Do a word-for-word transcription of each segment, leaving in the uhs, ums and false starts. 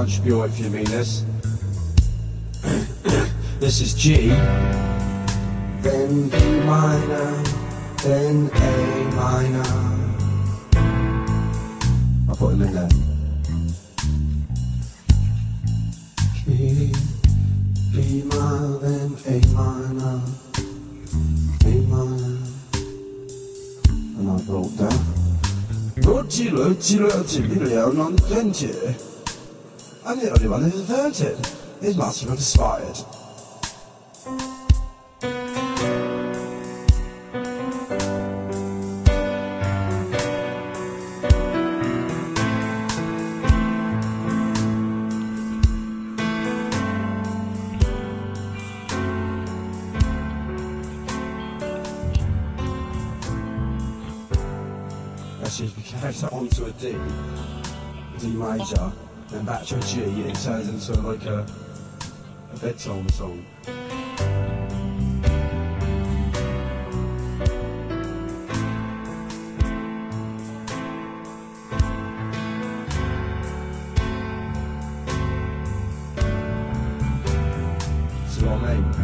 contribute if you mean this. This is G, then B minor, then A minor. I put him in there. G, B minor, then A minor, A minor, and I brought down. Rudgy, rudgy, rudgy, million on plenty. And the only one who's averted is must have expired. Actually, if we carry that onto a D, D major, then back to a G, it turns into like a, a bedtime song. See what I mean?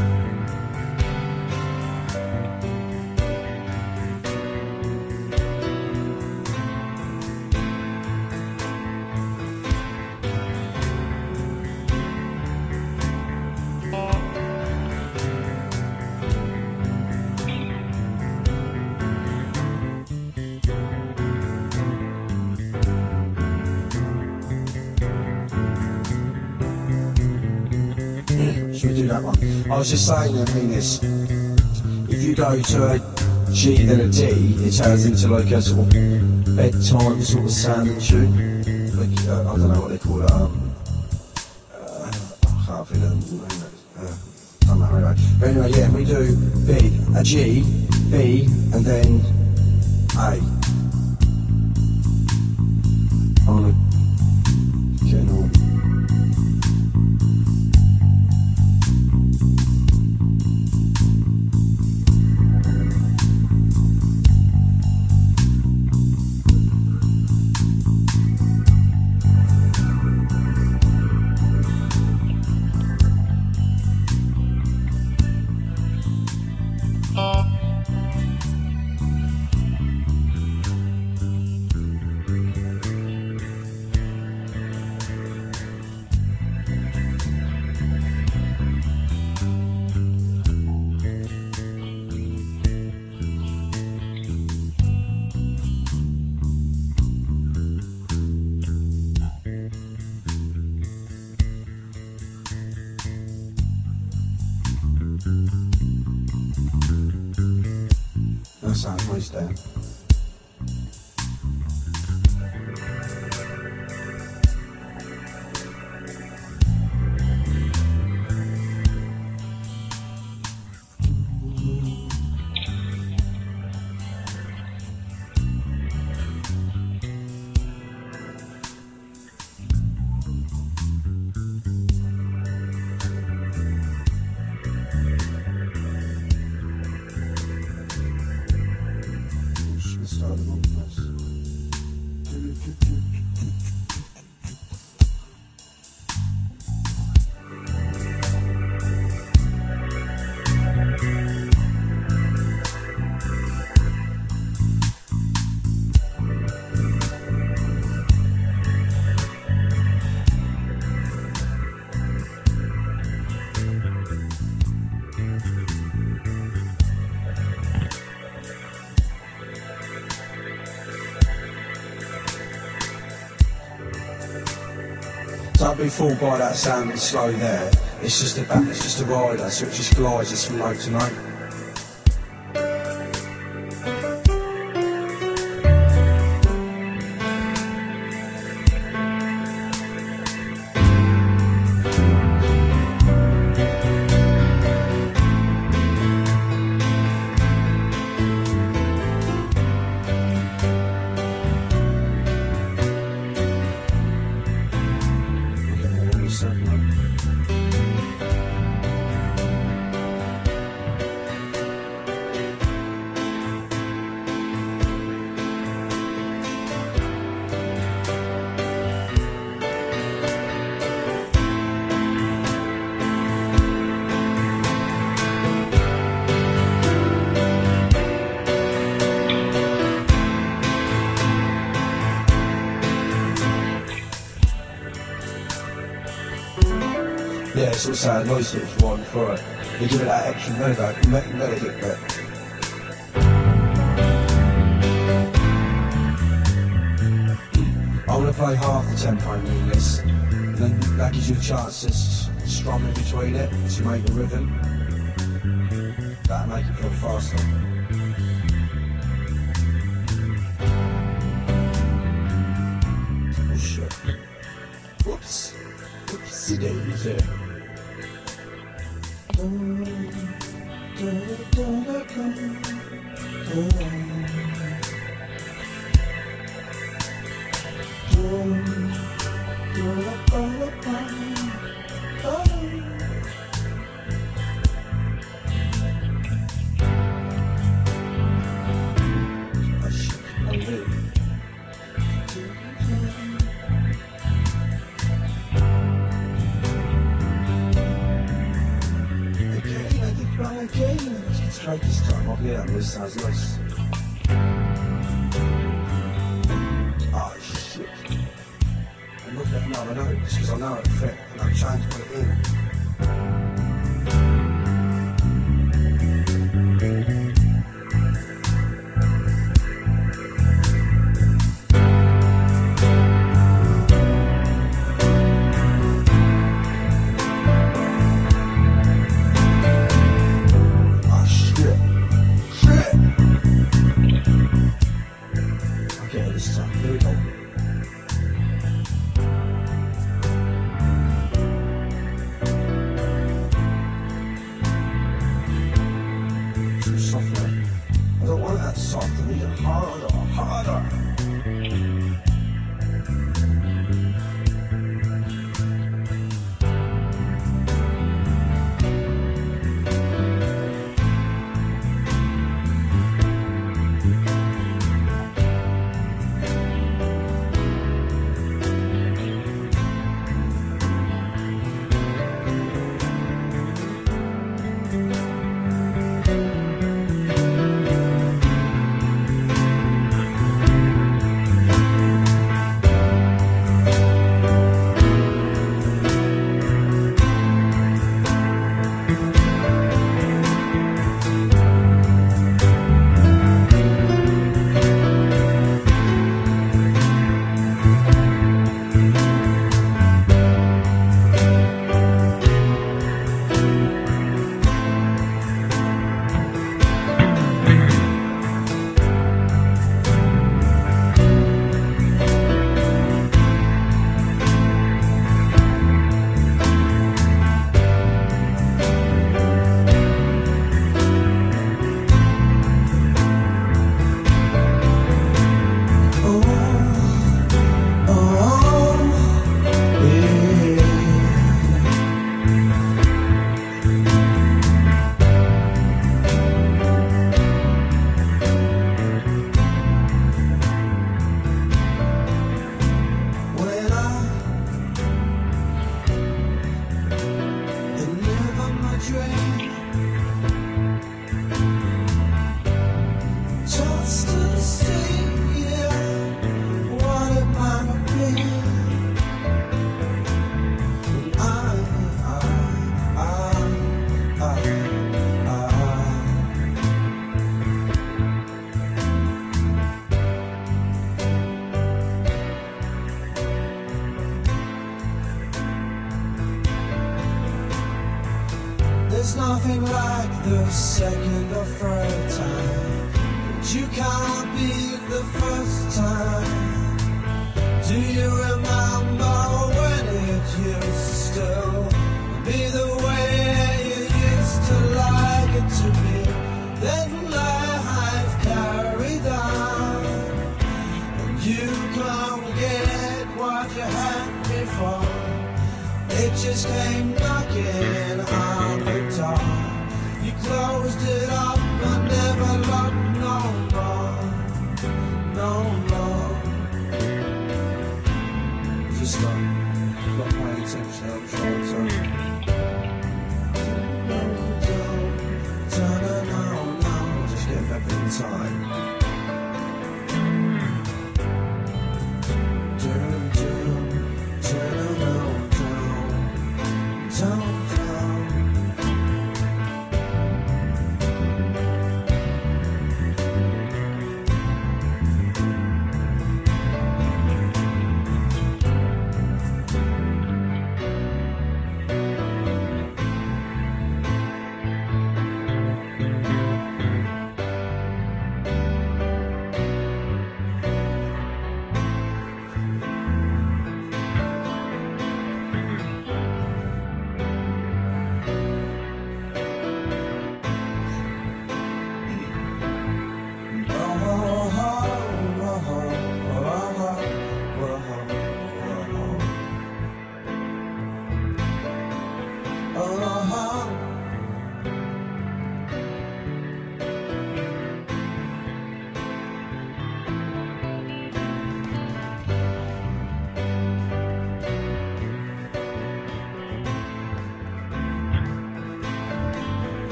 Should we do that one? I was just saying, I mean this, if you go to a G then a D, it turns into like a sort of bedtime sort of sounding tune. Like, uh, I don't know what they call it, um, uh, I can't feel it, uh, I don't know anyway. But anyway, yeah, we do B, a G, B, and then A. I want to get an order. That sounds nice there. Don't be fooled by that sounding slow there. It's just a back, it's just a rider, so it just glides just from note to note. sort of sad noise that it's riding through it. You give it that extra melody, me- melodic bit. I'm going to play half the tempo in this, and then that gives you a chance to s- strum in between it to make a rhythm. That'll make it feel faster. Oh shit. Whoops. Whoopsie daisy. Straight this time, oh yeah, this sounds nice. Oh shit. I'm looking at another note because I know it fit and I've changed what it in. There's nothing like the second or third time, but you can't beat the first time. Do you remember when it used to be the way you used to like it to be? Then life carried on, and you can't get what you had before. It just came knocking on the door. You closed it up and never looked no more, no more. Just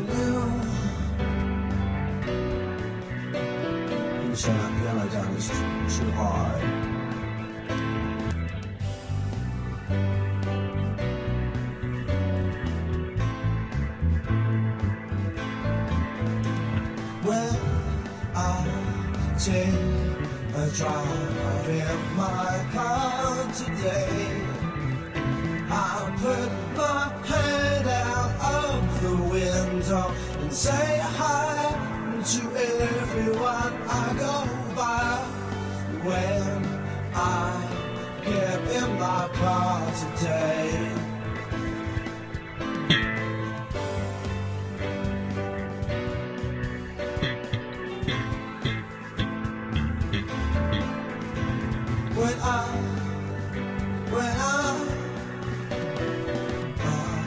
you. You can turn that piano down, it's too high. When I take a drive in my car today, I put my head out of the window and say hi to everyone I go by. When I get in my car today, when I, when I, uh,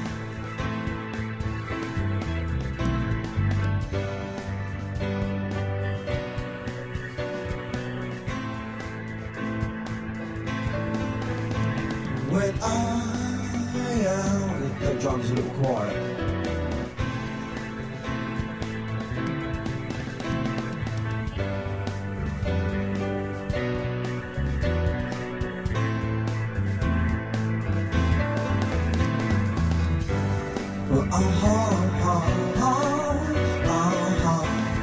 when I am, The drum's a little quiet. well, uh-huh, uh-huh, uh-huh.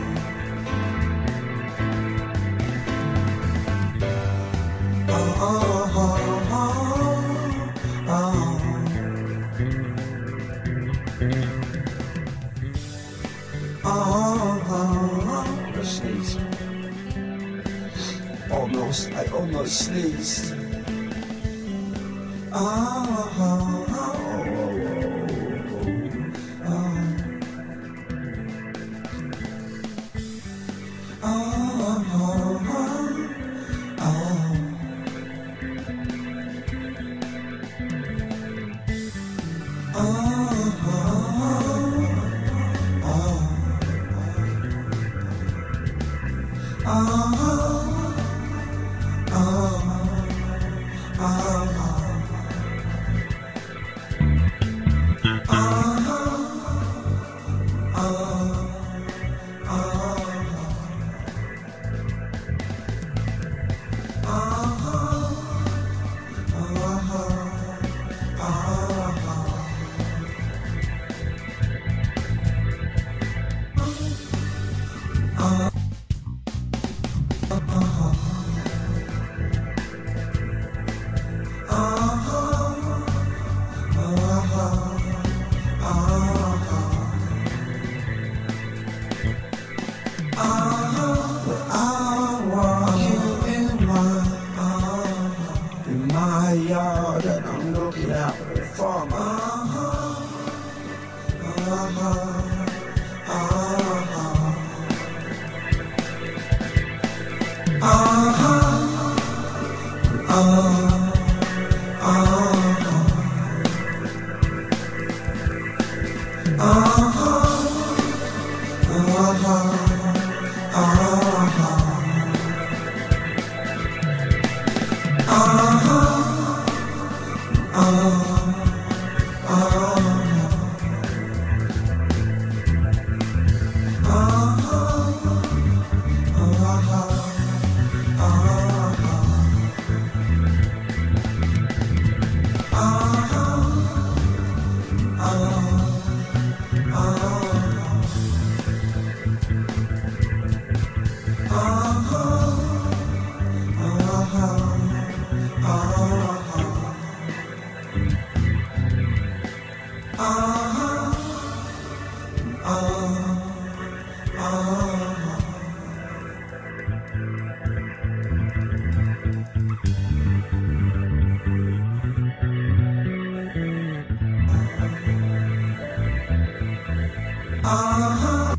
I sneeze. Almost, I almost sneezed. Yard and I'm looking out at the farm. Uh-huh, uh-huh, uh-huh, uh-huh, uh-huh.